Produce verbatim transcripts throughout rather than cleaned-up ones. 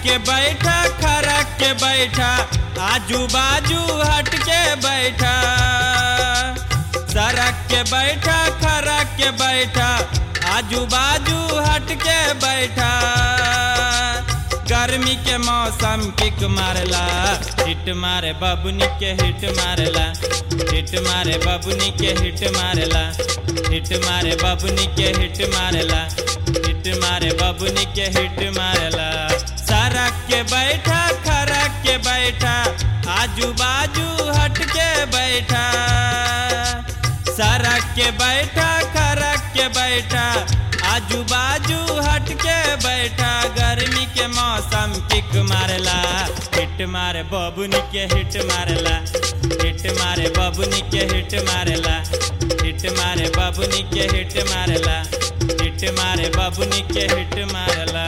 के बैठा खरक के बैठा आजू बाजू हट के बैठा सरक के बैठा खरक के बैठा आजू बाजू हट के बैठा गर्मी के मौसम किक मारला हिट मारे बबुनी के हिट मारला हिट मारे बबुनी के हिट मारला हिट मारे बबुनी के हिट मारला हिट मारे बबुनी के हिट मारला सरक के बैठा खरक के बैठा आजू बाजू हट के बैठा सरक के बैठा खरक के बैठा आजू बाजू हट के बैठा गर्मी के मौसम किक मारला हिट मारे बबुनी के हिट मारला हिट मारे बबुनी के हिट मारला हिट मारे बबुनी के हिट मारला हिट मारे बबुनी के हिट मारला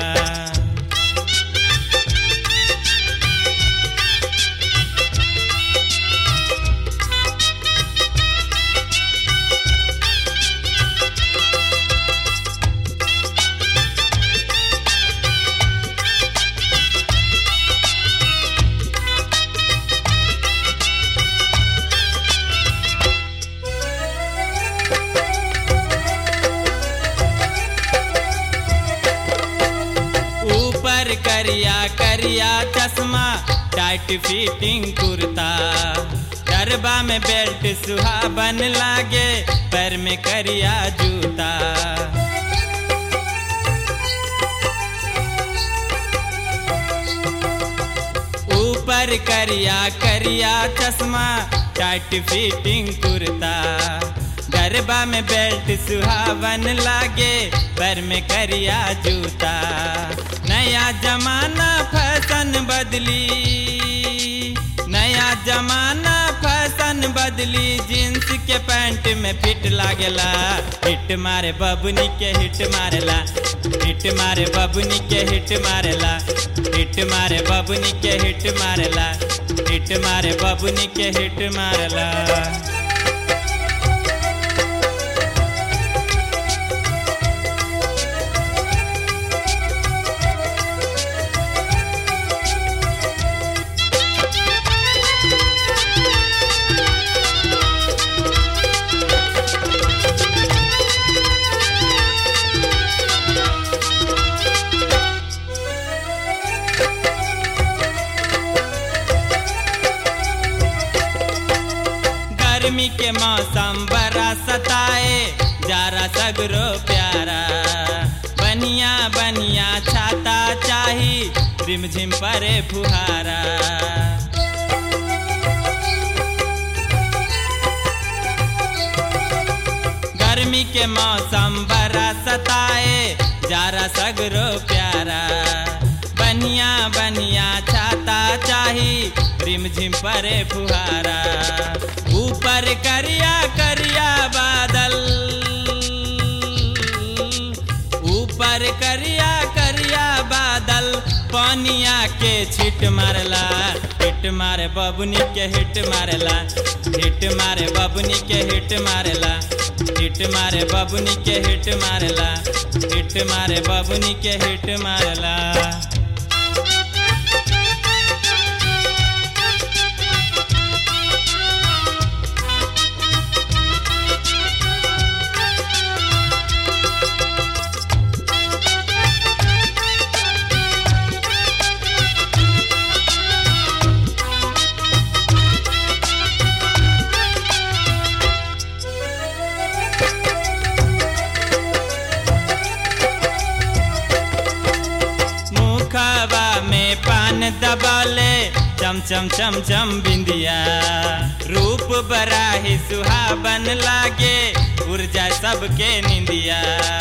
करिया करिया चश्मा टाइट फिटिंग कुर्ता गरबा में बेल्ट सुहाबन लागे पैर में करिया जूता ऊपर करिया करिया चश्मा टाइट फिटिंग कुर्ता गरबा में बेल्ट सुहावन लागे पैर में करिया जूता नया जमाना फैशन बदली नया जमाना फैशन बदली जींस के पैंट में फिट लागेला हिट मारे बबुनी के हिट मारेला हिट मारे बबुनी के हिट मारेला हिट मारे बबुनी के हिट मारेला हिट मारे बबुनी के हिट मारेला गर्मी के मौसम बड़ा सताए जारा सगरो प्यारा बनिया बनिया छाता चाही रिमझिम परे फुहारा गर्मी के मौसम बड़ा सताए जारा सगरो प्यारा बनिया बनिया छाता चाही रिमझिम परे फुहारा ऊपर करिया करिया बादल ऊपर करिया करिया बादल पानिया के छिट मारला हिट मारे बबुनी के हिट मारला हिट मारे बबुनी के हिट मारला हिट मारे बबुनी के हिट मारला हिट मारे बबुनी के हिट मारला में पान दबाले चम चम चम चम बिंदिया रूप बड़ा ही सुहाबन लागे उड़ जाए सबके निंदिया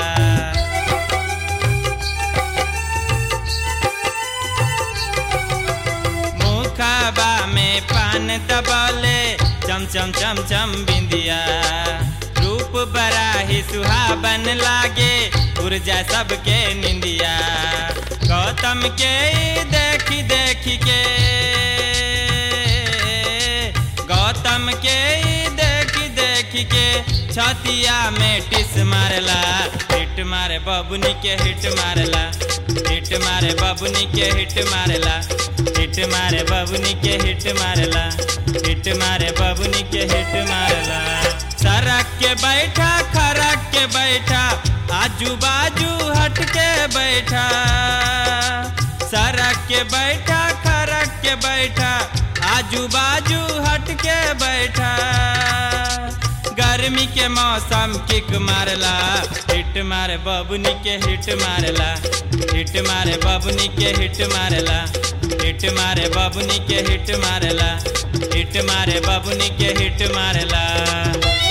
मुखाबा में पान दबाले चम चम चम चम बिंदिया रूप बड़ा ही सुहाबन लागे उड़ जाए सबके निंदिया गौतम के देखी देखी के गौतम के देखी देखी के छतिया में टिस मारला हिट हिट मारे बबुनी के हिट मारेला हिट मारे बबुनी के हिट मारेला हिट मारे बबुनी के हिट मारेला हिट मारे बबुनी के हिट मारेला सरक के बैठा खरक के बैठा आजू बाजू हट के बैठा सरक के बैठा खरक के बैठा आजू बाजू हट के बैठा गर्मी के मौसम किक मारला हिट मारे बबुनी के हिट मारला हिट मारे बबुनी के हिट मारला हिट मारे बबुनी के हिट मारला हिट मारे बबुनी के हिट मारला